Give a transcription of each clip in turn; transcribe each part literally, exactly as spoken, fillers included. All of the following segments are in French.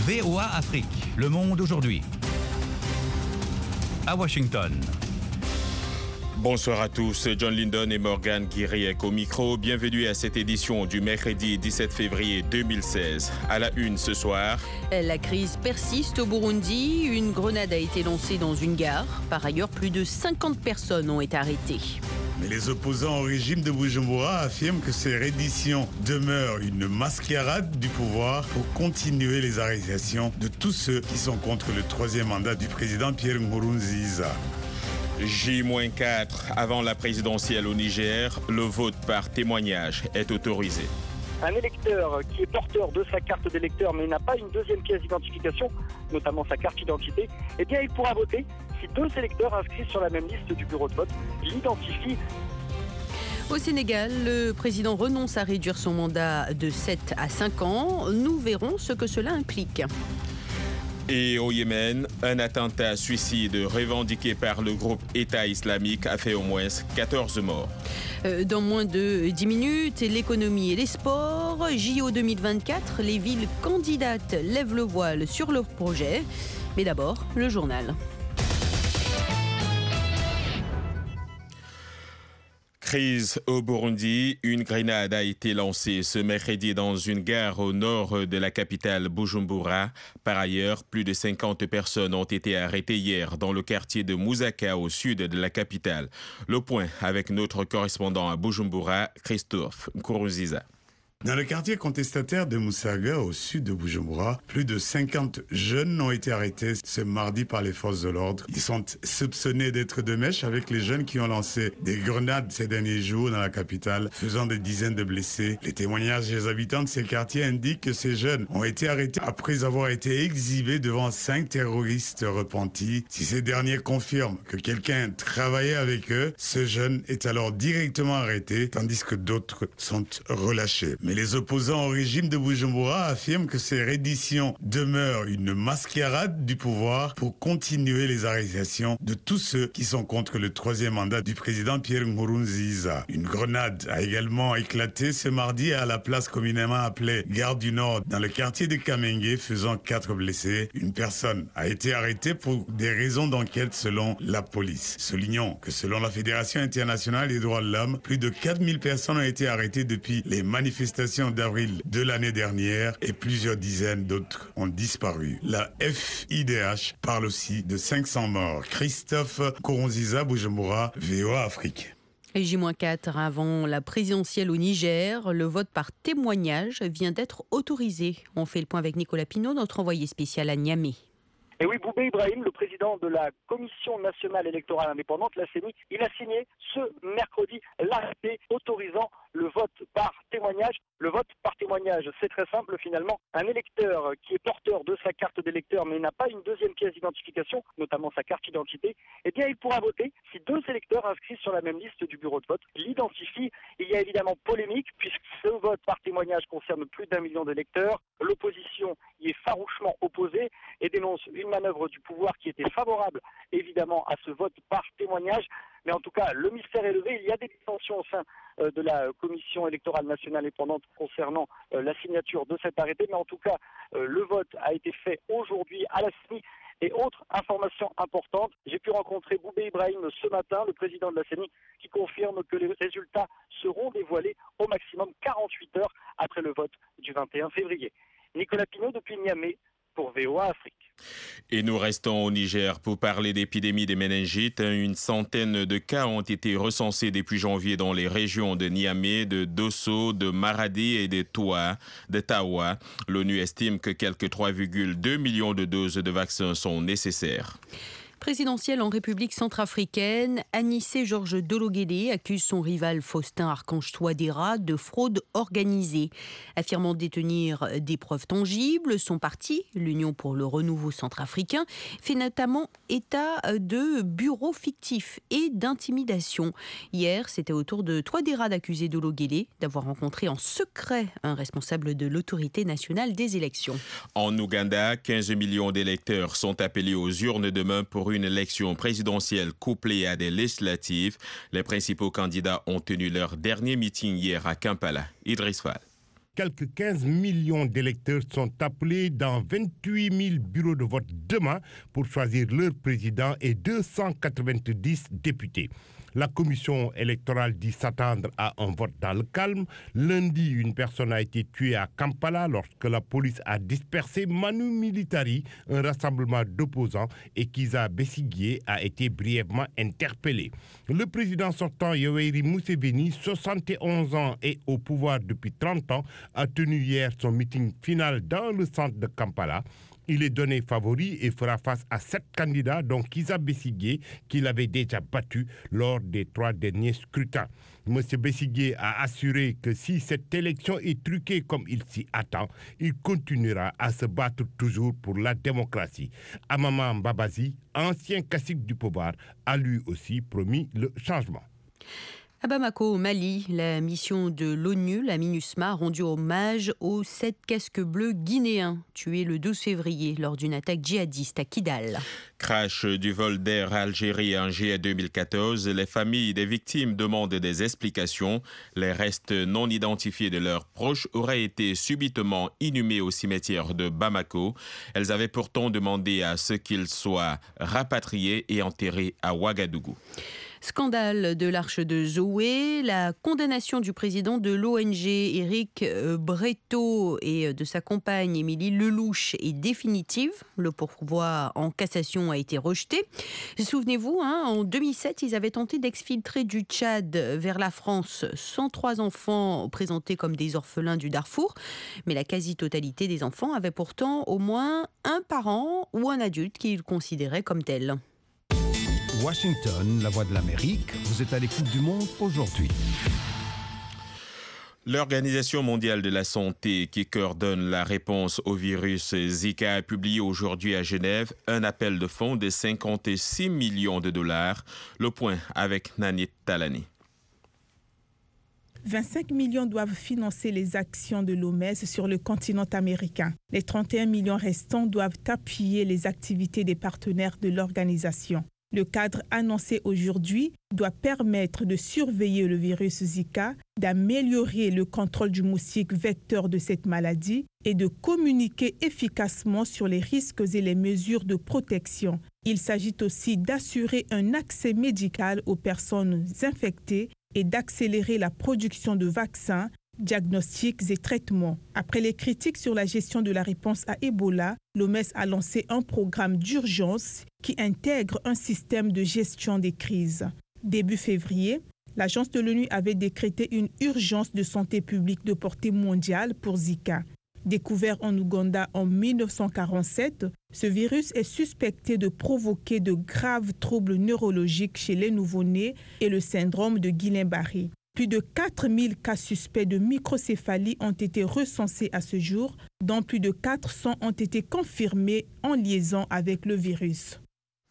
V O A Afrique, Le Monde aujourd'hui. À Washington. Bonsoir à tous, John Lindon et Morgan Guiriec au micro. Bienvenue à cette édition du mercredi dix-sept février deux mille seize. À la une ce soir. La crise persiste au Burundi. Une grenade a été lancée dans une gare. Par ailleurs, plus de cinquante personnes ont été arrêtées. Mais les opposants au régime de Bujumbura affirment que ces redditions demeurent une mascarade du pouvoir pour continuer les arrestations de tous ceux qui sont contre le troisième mandat du président Pierre Nkurunziza. J quatre avant la présidentielle au Niger, le vote par témoignage est autorisé. Un électeur qui est porteur de sa carte d'électeur mais n'a pas une deuxième pièce d'identification, notamment sa carte d'identité, eh bien il pourra voter si deux électeurs inscrits sur la même liste du bureau de vote l'identifient. Au Sénégal, le président renonce à réduire son mandat de sept à cinq ans. Nous verrons ce que cela implique. Et au Yémen, un attentat suicide revendiqué par le groupe État islamique a fait au moins quatorze morts. Dans moins de dix minutes, l'économie et les sports. J O deux mille vingt-quatre, les villes candidates lèvent le voile sur le projet. Mais d'abord, le journal. Crise au Burundi, une grenade a été lancée ce mercredi dans une gare au nord de la capitale Bujumbura. Par ailleurs, plus de cinquante personnes ont été arrêtées hier dans le quartier de Musaka au sud de la capitale. Le point avec notre correspondant à Bujumbura, Christophe Nkurunziza. Dans le quartier contestataire de Musaga, au sud de Bujumbura, plus de cinquante jeunes ont été arrêtés ce mardi par les forces de l'ordre. Ils sont soupçonnés d'être de mèche avec les jeunes qui ont lancé des grenades ces derniers jours dans la capitale, faisant des dizaines de blessés. Les témoignages des habitants de ces quartiers indiquent que ces jeunes ont été arrêtés après avoir été exhibés devant cinq terroristes repentis. Si ces derniers confirment que quelqu'un travaillait avec eux, ce jeune est alors directement arrêté, tandis que d'autres sont relâchés. Mais les opposants au régime de Bujumbura affirment que ces redditions demeurent une mascarade du pouvoir pour continuer les arrestations de tous ceux qui sont contre le troisième mandat du président Pierre Nkurunziza. Une grenade a également éclaté ce mardi à la place communément appelée Gare du Nord dans le quartier de Kamenge, faisant quatre blessés. Une personne a été arrêtée pour des raisons d'enquête selon la police. Soulignons que selon la Fédération internationale des droits de l'homme, plus de quatre mille personnes ont été arrêtées depuis les manifestations d'avril de l'année dernière et plusieurs dizaines d'autres ont disparu. La F I D H parle aussi de cinq cents morts. Christophe Nkurunziza, Bujumbura, V O A Afrique. J quatre avant la présidentielle au Niger, le vote par témoignage vient d'être autorisé. On fait le point avec Nicolas Pinault, notre envoyé spécial à Niamey. Et oui, Boubé Ibrahim, le président de la Commission nationale électorale indépendante, la C E N I, il a signé ce mercredi l'arrêté autorisant le vote par témoignage. Le vote par témoignage, c'est très simple finalement. Un électeur qui est porteur de sa carte d'électeur mais n'a pas une deuxième pièce d'identification, notamment sa carte d'identité, eh bien il pourra voter si deux électeurs inscrits sur la même liste du bureau de vote l'identifient. Il y a évidemment polémique puisque ce vote par témoignage concerne plus d'un million d'électeurs. L'opposition y est farouchement opposée et dénonce une manœuvre du pouvoir qui était favorable évidemment à ce vote par témoignage. Mais en tout cas, le mystère est levé. Il y a des tensions au sein euh, de la Commission électorale nationale indépendante concernant euh, la signature de cet arrêté. Mais en tout cas, euh, le vote a été fait aujourd'hui à la C E N I. Et autre information importante, j'ai pu rencontrer Boubé Ibrahim ce matin, le président de la C E N I, qui confirme que les résultats seront dévoilés au maximum quarante-huit heures après le vote du vingt et un février. Nicolas Pinault depuis Niamey pour V O A Afrique. Et nous restons au Niger pour parler d'épidémie de méningite. Une centaine de cas ont été recensés depuis janvier dans les régions de Niamey, de Dosso, de Maradi et de Toua, de Tawa. L'ONU estime que quelques trois virgule deux millions de doses de vaccins sont nécessaires. Présidentielle en République centrafricaine, Anissé Georges Dologuélé accuse son rival Faustin Archange Touadéra de fraude organisée. Affirmant détenir des preuves tangibles, son parti, l'Union pour le renouveau centrafricain, fait notamment état de bureaux fictifs et d'intimidation. Hier, c'était au tour de Touadéra d'accuser Dologuélé d'avoir rencontré en secret un responsable de l'autorité nationale des élections. En Ouganda, quinze millions d'électeurs sont appelés aux urnes demain pour une élection présidentielle couplée à des législatives. Les principaux candidats ont tenu leur dernier meeting hier à Kampala. Idriss Fall. quelques quinze millions d'électeurs sont appelés dans vingt-huit mille bureaux de vote demain pour choisir leur président et deux cent quatre-vingt-dix députés. La commission électorale dit s'attendre à un vote dans le calme. Lundi, une personne a été tuée à Kampala lorsque la police a dispersé Manu Militari, un rassemblement d'opposants, et Kizza Besigye a été brièvement interpellé. Le président sortant Yoweri Museveni, soixante et onze ans et au pouvoir depuis trente ans, a tenu hier son meeting final dans le centre de Kampala. Il est donné favori et fera face à sept candidats, dont Kizza Besigye, qu'il avait déjà battu lors des trois derniers scrutins. M. Besigye a assuré que si cette élection est truquée comme il s'y attend, il continuera à se battre toujours pour la démocratie. Amama Mbabazi, ancien cacique du pouvoir, a lui aussi promis le changement. À Bamako, au Mali, la mission de l'ONU, la MINUSMA, a rendu hommage aux sept casques bleus guinéens tués le douze février lors d'une attaque djihadiste à Kidal. Crash du vol d'Air Algérie en juillet deux mille quatorze, les familles des victimes demandent des explications. Les restes non identifiés de leurs proches auraient été subitement inhumés au cimetière de Bamako. Elles avaient pourtant demandé à ce qu'ils soient rapatriés et enterrés à Ouagadougou. Scandale de l'Arche de Zoé, la condamnation du président de l'O N G, Éric Breteau, et de sa compagne Émilie Lelouch est définitive. Le pourvoi en cassation a été rejeté. Souvenez-vous, hein, en deux mille sept, ils avaient tenté d'exfiltrer du Tchad vers la France cent trois enfants présentés comme des orphelins du Darfour. Mais la quasi-totalité des enfants avaient pourtant au moins un parent ou un adulte qu'ils considéraient comme tel. Washington, la voix de l'Amérique, vous êtes à l'écoute du monde aujourd'hui. L'Organisation mondiale de la santé, qui coordonne la réponse au virus Zika, a publié aujourd'hui à Genève un appel de fonds de cinquante-six millions de dollars. Le point avec Nanit Talani. vingt-cinq millions doivent financer les actions de l'O M S sur le continent américain. Les trente et un millions restants doivent appuyer les activités des partenaires de l'organisation. Le cadre annoncé aujourd'hui doit permettre de surveiller le virus Zika, d'améliorer le contrôle du moustique vecteur de cette maladie et de communiquer efficacement sur les risques et les mesures de protection. Il s'agit aussi d'assurer un accès médical aux personnes infectées et d'accélérer la production de vaccins, diagnostics et traitements. Après les critiques sur la gestion de la réponse à Ebola, l'O M S a lancé un programme d'urgence qui intègre un système de gestion des crises. Début février, l'agence de l'ONU avait décrété une urgence de santé publique de portée mondiale pour Zika. Découvert en Ouganda en mille neuf cent quarante-sept, ce virus est suspecté de provoquer de graves troubles neurologiques chez les nouveau-nés et le syndrome de Guillain-Barré. Plus de quatre mille cas suspects de microcéphalie ont été recensés à ce jour, dont plus de quatre cents ont été confirmés en liaison avec le virus.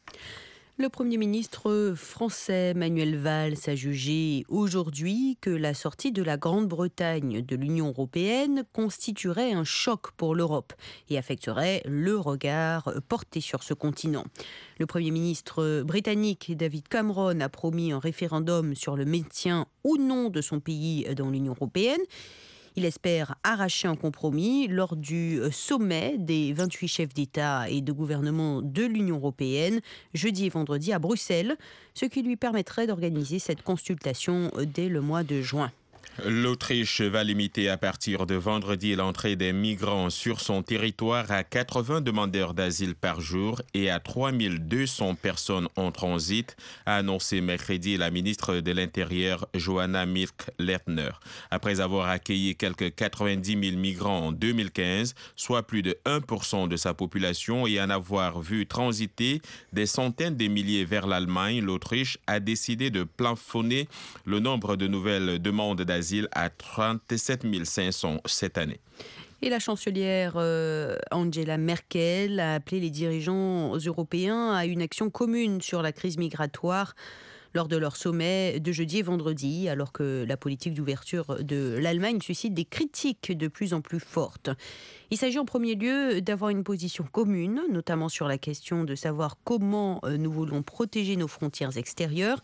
Le Premier ministre français Manuel Valls a jugé aujourd'hui que la sortie de la Grande-Bretagne de l'Union européenne constituerait un choc pour l'Europe et affecterait le regard porté sur ce continent. Le Premier ministre britannique David Cameron a promis un référendum sur le maintien ou non de son pays dans l'Union européenne. Il espère arracher un compromis lors du sommet des vingt-huit chefs d'État et de gouvernement de l'Union européenne, jeudi et vendredi à Bruxelles, ce qui lui permettrait d'organiser cette consultation dès le mois de juin. L'Autriche va limiter à partir de vendredi l'entrée des migrants sur son territoire à quatre-vingts demandeurs d'asile par jour et à trois mille deux cents personnes en transit, a annoncé mercredi la ministre de l'Intérieur Johanna Milk-Lettner. Après avoir accueilli quelques quatre-vingt-dix mille migrants en deux mille quinze, soit plus de un pour cent de sa population, et en avoir vu transiter des centaines de milliers vers l'Allemagne, l'Autriche a décidé de plafonner le nombre de nouvelles demandes d'asile à trente-sept mille cinq cents cette année. Et la chancelière euh, Angela Merkel a appelé les dirigeants européens à une action commune sur la crise migratoire lors de leur sommet de jeudi et vendredi, alors que la politique d'ouverture de l'Allemagne suscite des critiques de plus en plus fortes. Il s'agit en premier lieu d'avoir une position commune, notamment sur la question de savoir comment nous voulons protéger nos frontières extérieures.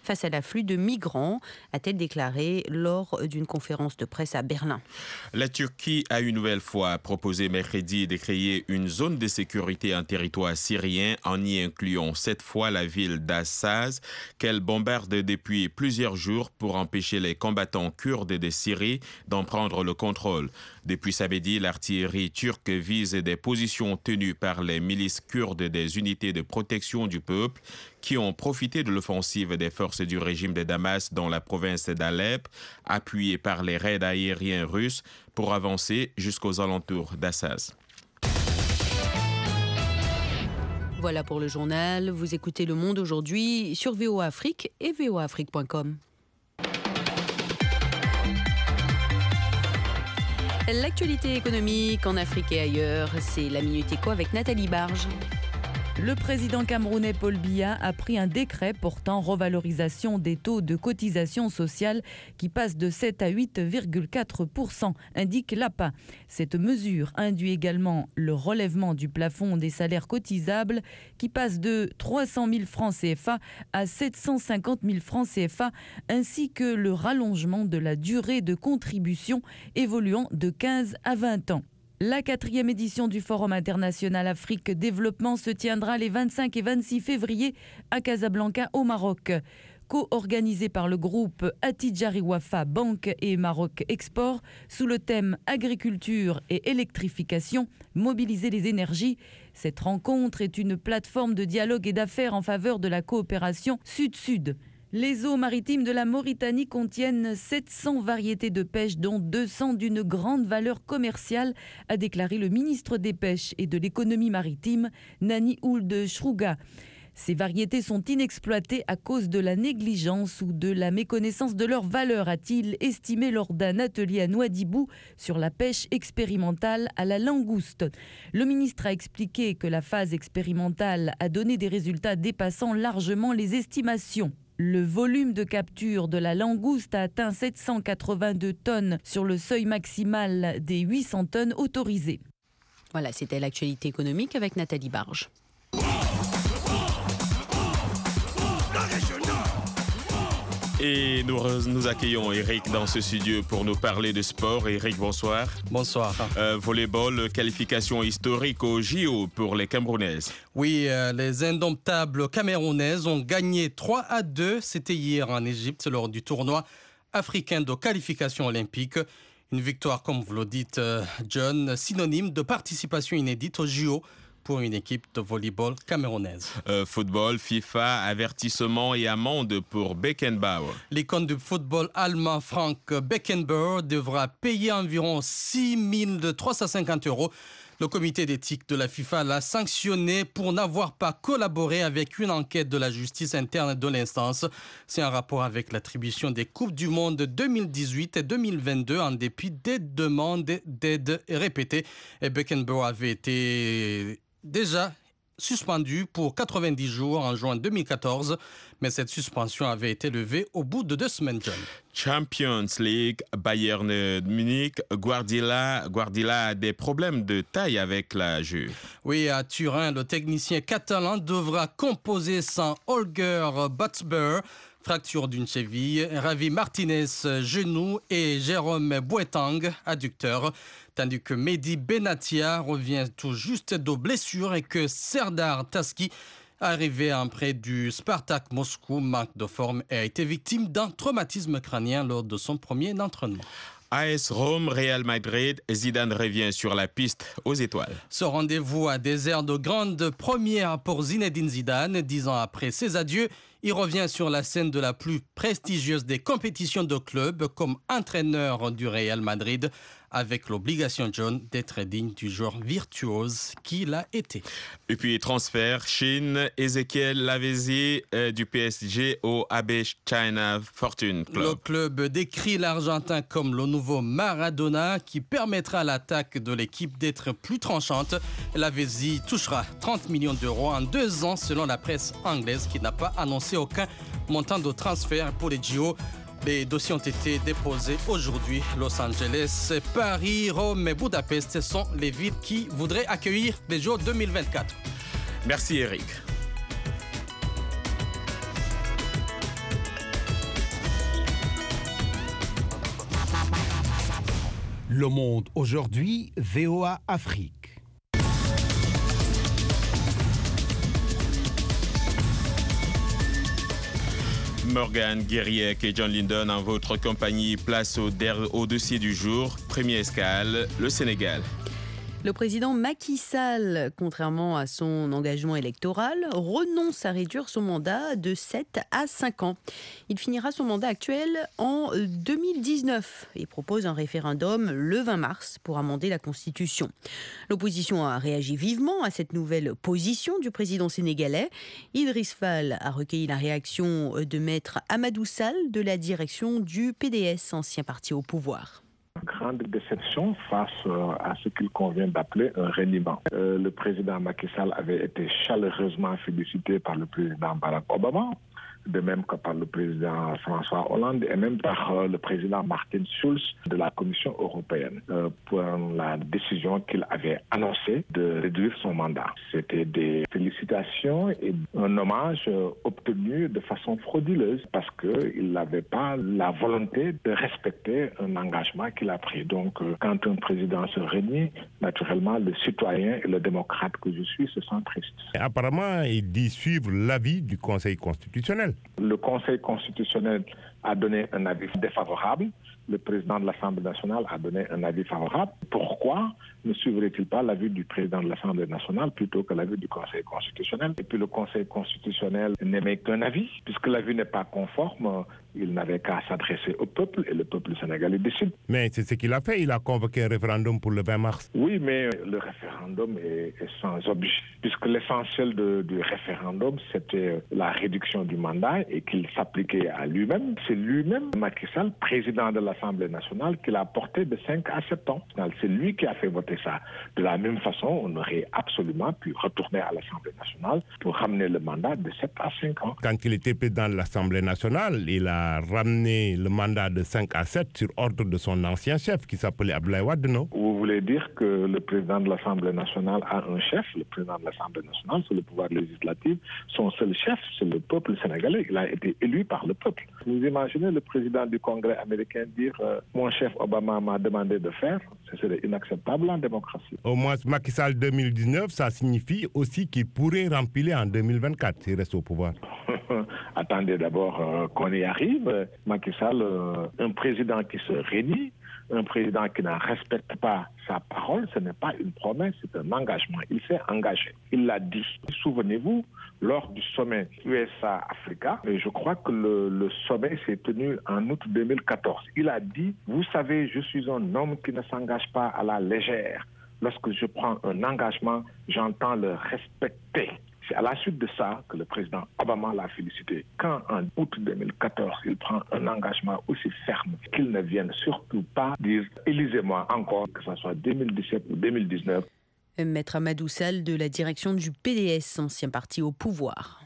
face à l'afflux de migrants, a-t-elle déclaré lors d'une conférence de presse à Berlin. La Turquie a une nouvelle fois proposé mercredi de créer une zone de sécurité en territoire syrien en y incluant cette fois la ville d'Assaz qu'elle bombarde depuis plusieurs jours pour empêcher les combattants kurdes de Syrie d'en prendre le contrôle. Depuis samedi, l'artillerie turque vise des positions tenues par les milices kurdes des unités de protection du peuple qui ont profité de l'offensive des forces du régime de Damas dans la province d'Alep, appuyée par les raids aériens russes, pour avancer jusqu'aux alentours d'Assaz. Voilà pour le journal. Vous écoutez Le Monde aujourd'hui sur V O A Afrique et V O A Afrique point com. L'actualité économique en Afrique et ailleurs, c'est la Minute Éco avec Nathalie Barge. Le président camerounais Paul Biya a pris un décret portant revalorisation des taux de cotisation sociale qui passent de sept à huit virgule quatre pour cent, indique l'A P A. Cette mesure induit également le relèvement du plafond des salaires cotisables qui passe de trois cent mille francs C F A à sept cent cinquante mille francs C F A, ainsi que le rallongement de la durée de contribution évoluant de quinze à vingt ans. La quatrième édition du Forum international Afrique Développement se tiendra les vingt-cinq et vingt-six février à Casablanca au Maroc. Co-organisé par le groupe Attijari Wafa Banque et Maroc Export sous le thème agriculture et électrification, mobiliser les énergies. Cette rencontre est une plateforme de dialogue et d'affaires en faveur de la coopération sud-sud. Les eaux maritimes de la Mauritanie contiennent sept cents variétés de pêche, dont deux cents d'une grande valeur commerciale, a déclaré le ministre des Pêches et de l'Économie maritime, Nani Ould Chrouga. Ces variétés sont inexploitées à cause de la négligence ou de la méconnaissance de leur valeur, a-t-il estimé lors d'un atelier à Nouadhibou sur la pêche expérimentale à la langouste. Le ministre a expliqué que la phase expérimentale a donné des résultats dépassant largement les estimations. Le volume de capture de la langouste a atteint sept cent quatre-vingt-deux tonnes sur le seuil maximal des huit cents tonnes autorisées. Voilà, c'était l'actualité économique avec Nathalie Barge. Et nous, nous accueillons Eric dans ce studio pour nous parler de sport. Eric, bonsoir. Bonsoir. Euh, volleyball, qualification historique au J O pour les Camerounaises. Oui, euh, les indomptables Camerounaises ont gagné trois à deux. C'était hier en Égypte lors du tournoi africain de qualification olympique. Une victoire, comme vous le dites, euh, John, synonyme de participation inédite au J O pour une équipe de volleyball camerounaise. Euh, football, FIFA, avertissement et amende pour Beckenbauer. L'icône du football allemand Frank Beckenbauer devra payer environ six mille trois cent cinquante euros. Le comité d'éthique de la FIFA l'a sanctionné pour n'avoir pas collaboré avec une enquête de la justice interne de l'instance. C'est un rapport avec l'attribution des Coupes du Monde deux mille dix-huit et deux mille vingt-deux en dépit des demandes d'aide répétées. Et Beckenbauer avait été déjà suspendu pour quatre-vingt-dix jours en juin deux mille quatorze, mais cette suspension avait été levée au bout de deux semaines. John. Champions League, Bayern Munich, Guardiola, Guardiola a des problèmes de taille avec la Juve. Oui, à Turin, le technicien catalan devra composer sans Holger Batsberg, fracture d'une cheville, Ravi Martinez, genou et Jérôme Boateng, adducteur. Tandis que Mehdi Benatia revient tout juste de blessure et que Serdar Taski, arrivé en prêt du Spartak Moscou, manque de forme et a été victime d'un traumatisme crânien lors de son premier entraînement. A S Rome, Real Madrid, Zidane revient sur la piste aux étoiles. Ce rendez-vous a des airs de grande première pour Zinedine Zidane. Dix ans après ses adieux, il revient sur la scène de la plus prestigieuse des compétitions de club comme entraîneur du Real Madrid, avec l'obligation, John, d'être digne du joueur virtuose qu'il a été. Et puis transfert, Chine, Ezequiel Lavezzi euh, du P S G au A B China Fortune Club. Le club décrit l'Argentin comme le nouveau Maradona qui permettra à l'attaque de l'équipe d'être plus tranchante. Lavezzi touchera trente millions d'euros en deux ans selon la presse anglaise qui n'a pas annoncé aucun montant de transfert pour les J O. Les dossiers ont été déposés aujourd'hui. Los Angeles, Paris, Rome et Budapest sont les villes qui voudraient accueillir les J O deux mille vingt-quatre. Merci Eric. Le Monde aujourd'hui, V O A Afrique. Morgan Guériec et John Lyndon en votre compagnie, place au, au dossier du jour. Première escale, le Sénégal. Le président Macky Sall, contrairement à son engagement électoral, renonce à réduire son mandat de sept à cinq ans. Il finira son mandat actuel en deux mille dix-neuf et propose un référendum le vingt mars pour amender la Constitution. L'opposition a réagi vivement à cette nouvelle position du président sénégalais. Idriss Fall a recueilli la réaction de maître Amadou Sall de la direction du P D S, ancien parti au pouvoir. Grande déception face à ce qu'il convient d'appeler un reniement. Euh, le président Macky Sall avait été chaleureusement félicité par le président Barack Obama, de même que par le président François Hollande et même par euh, le président Martin Schulz de la Commission européenne euh, pour la décision qu'il avait annoncée de réduire son mandat. C'était des félicitations et un hommage euh, obtenu de façon frauduleuse parce qu'il n'avait pas la volonté de respecter un engagement qu'il a pris. Donc euh, quand un président se renie, naturellement le citoyen et le démocrate que je suis se sent triste. Apparemment, il dit suivre l'avis du Conseil constitutionnel. Le Conseil constitutionnel a donné un avis défavorable. Le président de l'Assemblée nationale a donné un avis favorable. Pourquoi ne suivrait-il pas l'avis du président de l'Assemblée nationale plutôt que l'avis du Conseil constitutionnel? Et puis le Conseil constitutionnel n'émet qu'un avis. Puisque l'avis n'est pas conforme, il n'avait qu'à s'adresser au peuple et le peuple sénégalais décide. Mais c'est ce qu'il a fait. Il a convoqué un référendum pour le vingt mars. Oui, mais le référendum est, est sans objet. Puisque l'essentiel de, du référendum, c'était la réduction du mandat et qu'il s'appliquait à lui-même. C'est lui-même, Macky Sall, président de l'Assemblée nationale, qui l'a porté de cinq à sept ans. C'est lui qui a fait voter ça. De la même façon, on aurait absolument pu retourner à l'Assemblée nationale pour ramener le mandat de sept à cinq ans. Quand il était président de l'Assemblée nationale, il a ramené le mandat de cinq à sept sur ordre de son ancien chef qui s'appelait Abdoulaye Wade, non? Vous voulez dire que le président de l'Assemblée nationale a un chef, le président de l'Assemblée nationale, c'est le pouvoir législatif. Son seul chef, c'est le peuple sénégalais. Il a été élu par le peuple. Vous imaginez le président du Congrès américain dire euh, « Mon chef Obama m'a demandé de faire », ce serait inacceptable en démocratie. Au moins, Macky Sall deux mille dix-neuf, ça signifie aussi qu'il pourrait remplir en deux mille vingt-quatre s'il reste au pouvoir. Attendez d'abord euh, qu'on y arrive. Macky Sall, euh, un président qui se renie, un président qui ne respecte pas sa parole, ce n'est pas une promesse, c'est un engagement. Il s'est engagé. Il l'a dit. Souvenez-vous, lors du sommet U S A-Africa, je crois que le, le sommet s'est tenu en août deux mille quatorze. Il a dit, vous savez, je suis un homme qui ne s'engage pas à la légère. Lorsque je prends un engagement, j'entends le respecter. C'est à la suite de ça que le président Obama l'a félicité. Quand en août deux mille quatorze, il prend un engagement aussi ferme qu'il ne vienne surtout pas dire « élisez-moi encore », que ce soit deux mille dix-sept ou deux mille dix-neuf. Maître Amadou Sall de la direction du P D S, ancien parti au pouvoir.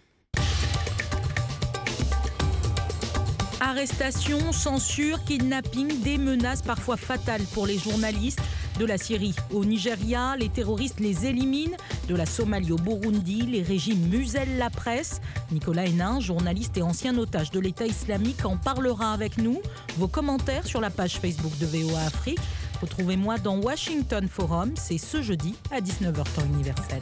Arrestations, censure, kidnapping, des menaces parfois fatales pour les journalistes. De la Syrie au Nigeria, les terroristes les éliminent. De la Somalie au Burundi, les régimes musellent la presse. Nicolas Hénin, journaliste et ancien otage de l'État islamique, en parlera avec nous. Vos commentaires sur la page Facebook de V O A Afrique. Retrouvez-moi dans Washington Forum, c'est ce jeudi à dix-neuf heures temps universel.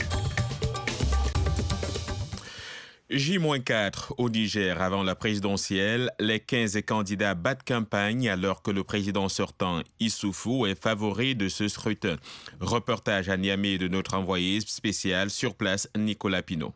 J quatre au Niger avant la présidentielle, les quinze candidats battent campagne alors que le président sortant Issoufou est favori de ce scrutin. Reportage à Niamey de notre envoyé spécial sur place, Nicolas Pinault.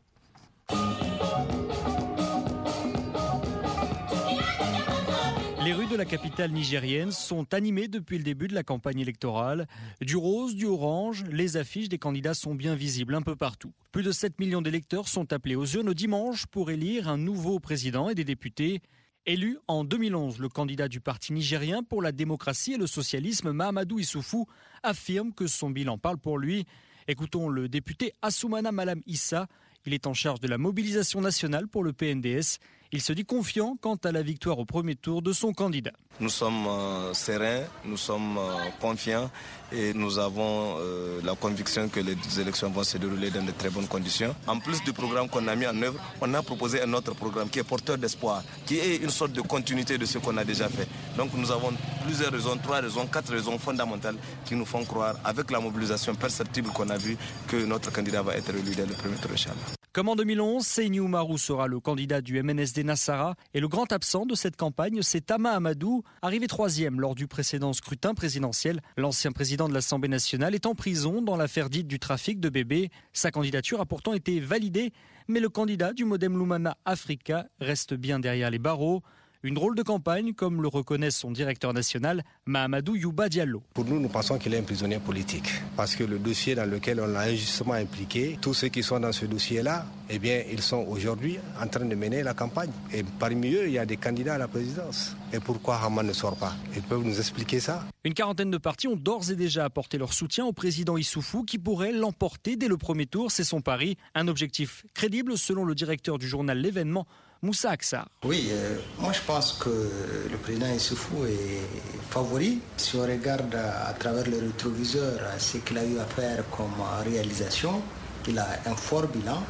Les rues de la capitale nigérienne sont animées depuis le début de la campagne électorale. Du rose, du orange, les affiches des candidats sont bien visibles un peu partout. Plus de sept millions d'électeurs sont appelés aux urnes dimanche pour élire un nouveau président et des députés. Élu en deux mille onze, le candidat du parti nigérien pour la démocratie et le socialisme, Mahamadou Issoufou, affirme que son bilan parle pour lui. Écoutons le député Assoumana Malam Issa. Il est en charge de la mobilisation nationale pour le P N D S Il se dit confiant quant à la victoire au premier tour de son candidat. Nous sommes euh, sereins, nous sommes euh, confiants et nous avons euh, la conviction que les élections vont se dérouler dans de très bonnes conditions. En plus du programme qu'on a mis en œuvre, on a proposé un autre programme qui est porteur d'espoir, qui est une sorte de continuité de ce qu'on a déjà fait. Donc nous avons plusieurs raisons, trois raisons, quatre raisons fondamentales qui nous font croire, avec la mobilisation perceptible qu'on a vue, que notre candidat va être élu dès le premier tour, Inch'Allah. Comme en deux mille onze, Seyni Oumarou sera le candidat du M N S D Nassara et le grand absent de cette campagne, c'est Tama Amadou, arrivé troisième lors du précédent scrutin présidentiel. L'ancien président de l'Assemblée nationale est en prison dans l'affaire dite du trafic de bébés. Sa candidature a pourtant été validée, mais le candidat du Modem Lumana Africa reste bien derrière les barreaux. Une drôle de campagne, comme le reconnaît son directeur national, Mahamadou Youba Diallo. Pour nous, nous pensons qu'il est un prisonnier politique. Parce que le dossier dans lequel on l'a injustement impliqué, tous ceux qui sont dans ce dossier-là, eh bien, ils sont aujourd'hui en train de mener la campagne. Et parmi eux, il y a des candidats à la présidence. Et pourquoi Haman ne sort pas? Ils peuvent nous expliquer ça. Une quarantaine de partis ont d'ores et déjà apporté leur soutien au président Issoufou, qui pourrait l'emporter dès le premier tour. C'est son pari. Un objectif crédible, selon le directeur du journal L'Événement, Moussa Aksar. Oui, euh, moi je pense que le président Issoufou est favori. Si on regarde à, à travers le rétroviseur ce qu'il a eu à faire comme réalisation, il a un fort bilan.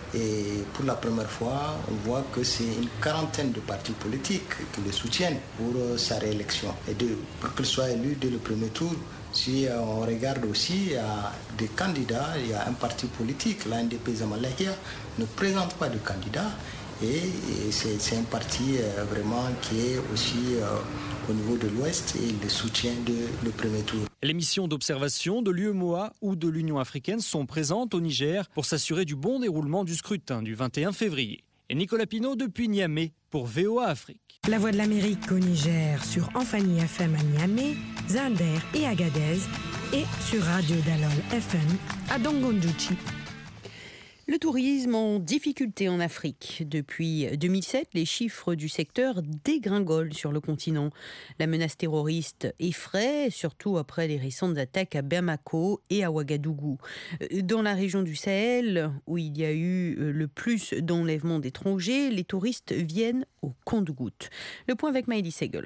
Et pour la première fois, on voit que c'est une quarantaine de partis politiques qui le soutiennent pour euh, sa réélection. Et de, pour qu'il soit élu dès le premier tour, si euh, on regarde aussi, il y a des candidats, il y a un parti politique, l'A N D P Zamalahia, ne présente pas de candidat. Et, et c'est, c'est un parti euh, vraiment qui est aussi euh, au niveau de l'Ouest et le soutien de le premier tour. Les missions d'observation de l'U E M O A ou de l'Union africaine sont présentes au Niger pour s'assurer du bon déroulement du scrutin du vingt et un février. Et Nicolas Pinault depuis Niamey pour V O A Afrique. La Voix de l'Amérique au Niger sur Amphani F M à Niamey, Zinder et Agadez et sur Radio Dalol F M à Dongondouchi. Le tourisme en difficulté en Afrique. Depuis deux mille sept, les chiffres du secteur dégringolent sur le continent. La menace terroriste effraie, surtout après les récentes attaques à Bamako et à Ouagadougou. Dans la région du Sahel, où il y a eu le plus d'enlèvements d'étrangers, les touristes viennent au compte-gouttes. Le point avec Maëlys Segel.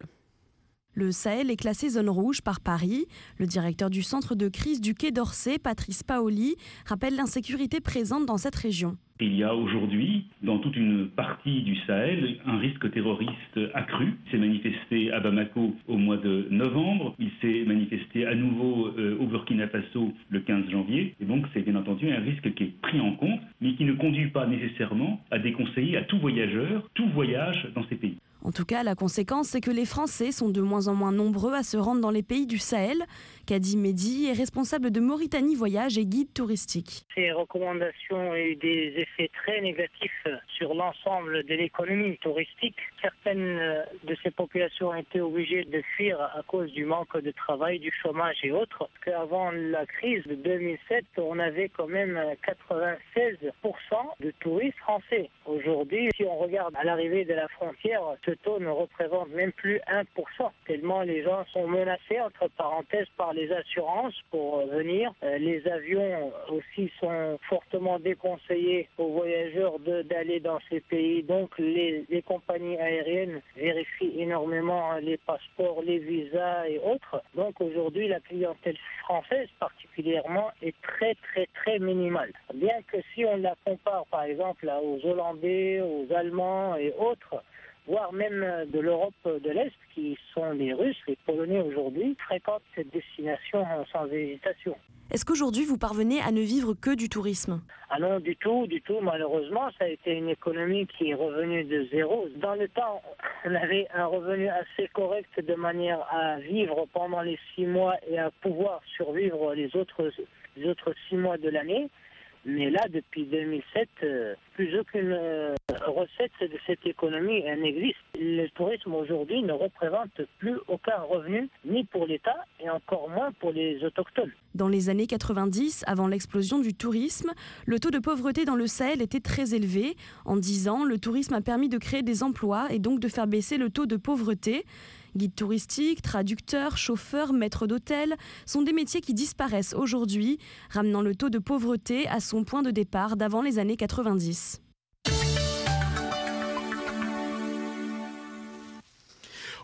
Le Sahel est classé zone rouge par Paris. Le directeur du centre de crise du Quai d'Orsay, Patrice Paoli, rappelle l'insécurité présente dans cette région. Il y a aujourd'hui, dans toute une partie du Sahel, un risque terroriste accru. Il s'est manifesté à Bamako au mois de novembre. Il s'est manifesté à nouveau euh, au Burkina Faso le quinze janvier. Et donc, c'est bien entendu un risque qui est pris en compte, mais qui ne conduit pas nécessairement à déconseiller à tout voyageur, tout voyage dans ces pays. En tout cas, la conséquence, c'est que les Français sont de moins en moins nombreux à se rendre dans les pays du Sahel. Kadi Mehdi est responsable de Mauritanie Voyage et guide touristique. Ces recommandations ont eu des effets très négatifs sur l'ensemble de l'économie touristique. Certaines de ces populations ont été obligées de fuir à cause du manque de travail, du chômage et autres. Avant la crise de deux mille sept, on avait quand même quatre-vingt-seize pour cent de touristes français. Aujourd'hui, si on regarde à l'arrivée de la frontière, ce taux ne représente même plus un pour cent, tellement les gens sont menacés, entre parenthèses, par les assurances pour venir. Les avions aussi sont fortement déconseillés aux voyageurs de, d'aller dans ces pays. Donc les, les compagnies aériennes vérifient énormément les passeports, les visas et autres. Donc aujourd'hui, la clientèle française particulièrement est très très très minimale. Bien que si on la compare par exemple aux Hollandais, aux Allemands et autres, voire même de l'Europe de l'Est, qui sont les Russes, les Polonais aujourd'hui, fréquentent cette destination sans hésitation. Est-ce qu'aujourd'hui vous parvenez à ne vivre que du tourisme ? Ah non, du tout, du tout. Malheureusement, ça a été une économie qui est revenue de zéro. Dans le temps, on avait un revenu assez correct de manière à vivre pendant les six mois et à pouvoir survivre les autres, les autres six mois de l'année. Mais là, depuis deux mille sept, euh, plus aucune euh, recette de cette économie n'existe. Le tourisme aujourd'hui ne représente plus aucun revenu, ni pour l'État et encore moins pour les autochtones. Dans les années quatre-vingt-dix, avant l'explosion du tourisme, le taux de pauvreté dans le Sahel était très élevé. En dix ans, le tourisme a permis de créer des emplois et donc de faire baisser le taux de pauvreté. Guide touristique, traducteur, chauffeur, maître d'hôtel sont des métiers qui disparaissent aujourd'hui, ramenant le taux de pauvreté à son point de départ d'avant les années quatre-vingt-dix.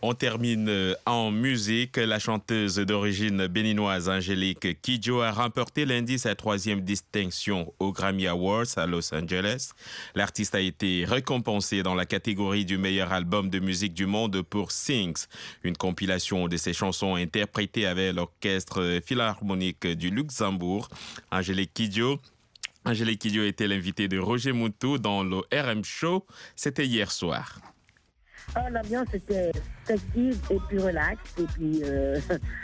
On termine en musique. La chanteuse d'origine béninoise Angélique Kidjo a remporté lundi sa troisième distinction aux Grammy Awards à Los Angeles. L'artiste a été récompensée dans la catégorie du meilleur album de musique du monde pour Sings, une compilation de ses chansons interprétées avec l'orchestre philharmonique du Luxembourg. Angélique Kidjo Angélique Kidjo était l'invitée de Roger Moutou dans le R M Show. C'était hier soir. Oh, l'ambiance était festive et puis relax. Et puis euh,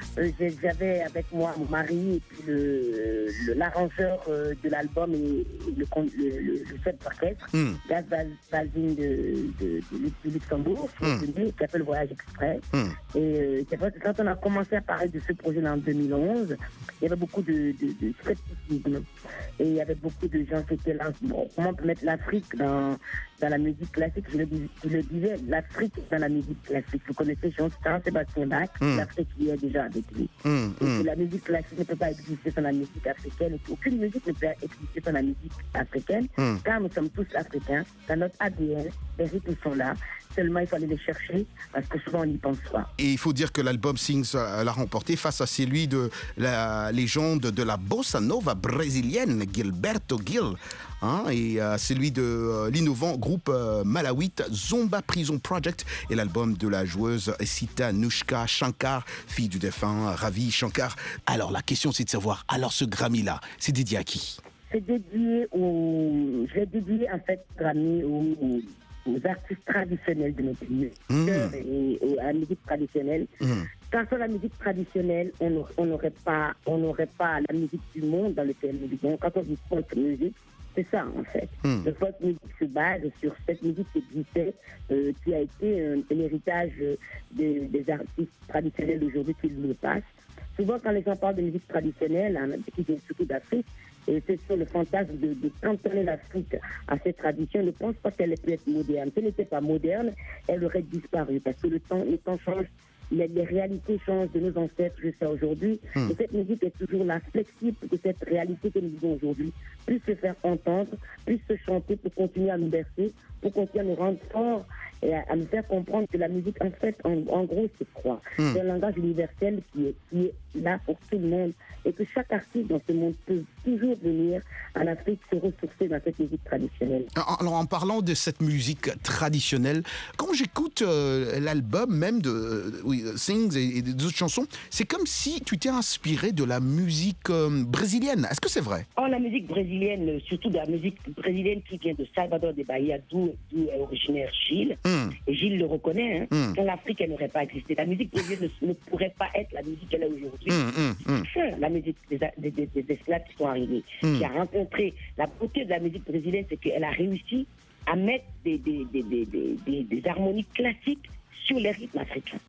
j'avais avec moi mon mari et puis le, le, l'arrangeur de l'album et le, le, le, le chef d'orchestre, mm. Gaz Balzine de, de, de, de Luxembourg, mm. qui s'appelle Voyage Express. Mm. Et euh, c'est vrai que quand on a commencé à parler de ce projet en deux mille onze, il y avait beaucoup de, de, de scepticisme. Et il y avait beaucoup de gens qui étaient là. Bon, comment on peut mettre l'Afrique dans, dans la musique classique? Je le, je le disais, l'Afrique dans la musique classique. Vous connaissez Jean-Sébastien Bach, mm. l'Afrique qui est déjà avec lui. Mm. Et mm. la musique classique ne peut pas exister sans la musique africaine. Et aucune musique ne peut exister sans la musique africaine, mm. car nous sommes tous africains. Dans notre A D N, les rythmes sont là. Seulement, il faut aller les chercher parce que souvent, on n'y pense pas. Et il faut dire que l'album Sings l'a remporté face à celui de la légende de la bossa nova brésilienne, Gilberto Gil, hein, et euh, celui de euh, l'innovant groupe euh, malawite Zomba Prison Project et l'album de la joueuse Sita Nushka Shankar, fille du défunt Ravi Shankar. Alors, la question, c'est de savoir, alors ce Grammy-là, c'est dédié à qui? C'est dédié au... Je l'ai dédié, en fait, Grammy au... aux artistes traditionnels de notre pays, mmh. et à la musique traditionnelle. Mmh. Sans la musique traditionnelle, on n'aurait pas, on n'aurait pas la musique du monde dans lequel nous vivons. Quand on dit folk music, c'est ça en fait. Mmh. Le folk music se base sur cette musique qui existait, euh, qui a été un, un héritage de, des artistes traditionnels d'aujourd'hui qui le passent. Souvent, quand les gens parlent de musique traditionnelle, hein, qui vient surtout d'Afrique, et c'est sur le fantasme de, de cantonner l'Afrique à cette tradition. Je ne pense pas qu'elle peut être moderne. Si elle n'était pas moderne, elle aurait disparu parce que le temps, le temps change, les, les réalités changent de nos ancêtres jusqu'à aujourd'hui. Mmh. Et cette musique est toujours là, flexible pour que cette réalité que nous vivons aujourd'hui puisse se faire entendre, puisse se chanter pour continuer à nous bercer, pour continuer à nous rendre forts et à, à nous faire comprendre que la musique, en fait, en, en gros, c'est quoi? Mmh. C'est un langage universel qui est, qui est là pour tout le monde et que chaque artiste dans ce monde peut toujours venir en Afrique se ressourcer dans cette musique traditionnelle. Alors, en parlant de cette musique traditionnelle, quand j'écoute euh, l'album même de euh, oui, Sings et, et d'autres chansons, c'est comme si tu t'es inspiré de la musique euh, brésilienne. Est-ce que c'est vrai? Oh, la musique brésilienne, surtout de la musique brésilienne qui vient de Salvador de Bahia, d'où est originaire Gilles. Mm. Et Gilles le reconnaît. Hein. Mm. Sans l'Afrique, elle n'aurait pas existé. La musique brésilienne ne, ne pourrait pas être la musique qu'elle est aujourd'hui. Mm, mm, mm. C'est la musique des, des, des, des esclaves qui sont arrivés, mm. qui a rencontré. La beauté de la musique brésilienne, c'est qu'elle a réussi à mettre des, des, des, des, des, des, des harmonies classiques sur les rythmes africains.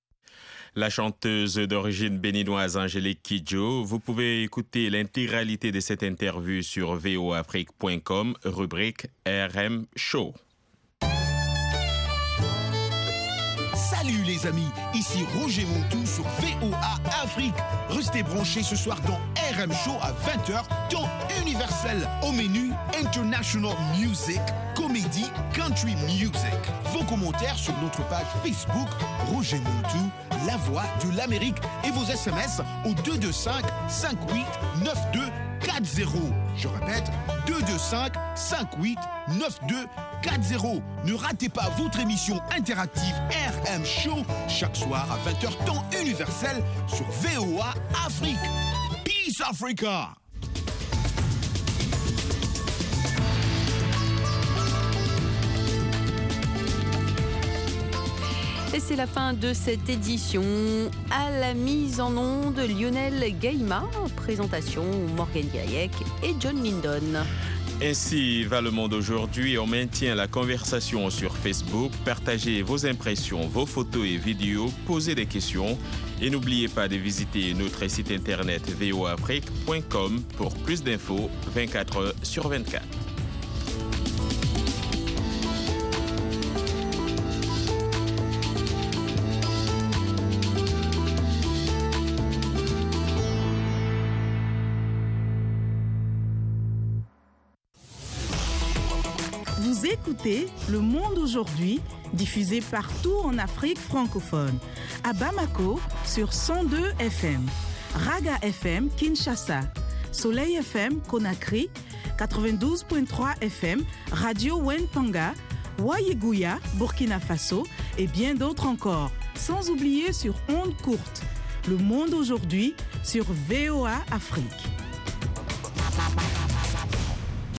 La chanteuse d'origine béninoise Angélique Kidjo. Vous pouvez écouter l'intégralité de cette interview sur v o afrique point com, rubrique R M Show. Salut les amis, ici Roger Montou sur V O A Afrique. Restez branchés ce soir dans R M Show à vingt heures, temps universel. Au menu, International Music, comédie, country music. Vos commentaires sur notre page Facebook, Roger Montou, la voix de l'Amérique, et vos S M S au deux deux cinq, cinq huit neuf deux quatre zéro. Je répète, deux deux cinq, cinq huit neuf deux quatre zéro. Ne ratez pas votre émission interactive R M Show chaque soir à vingt heures temps universel sur V O A Afrique. Peace Africa! Et c'est la fin de cette édition. À la mise en onde, Lionel Gaïma, présentation Morgan Gayek et John Lindon. Ainsi va le monde aujourd'hui. On maintient la conversation sur Facebook. Partagez vos impressions, vos photos et vidéos. Posez des questions. Et n'oubliez pas de visiter notre site internet v o afrique point com pour plus d'infos vingt-quatre heures sur vingt-quatre. Vous écoutez Le Monde aujourd'hui diffusée partout en Afrique francophone. À Bamako, sur cent deux F M. Raga F M, Kinshasa. Soleil F M, Conakry. quatre-vingt-douze virgule trois F M, Radio Wenpanga. Wayeguya, Burkina Faso. Et bien d'autres encore. Sans oublier sur ondes courtes. Le monde aujourd'hui sur V O A Afrique.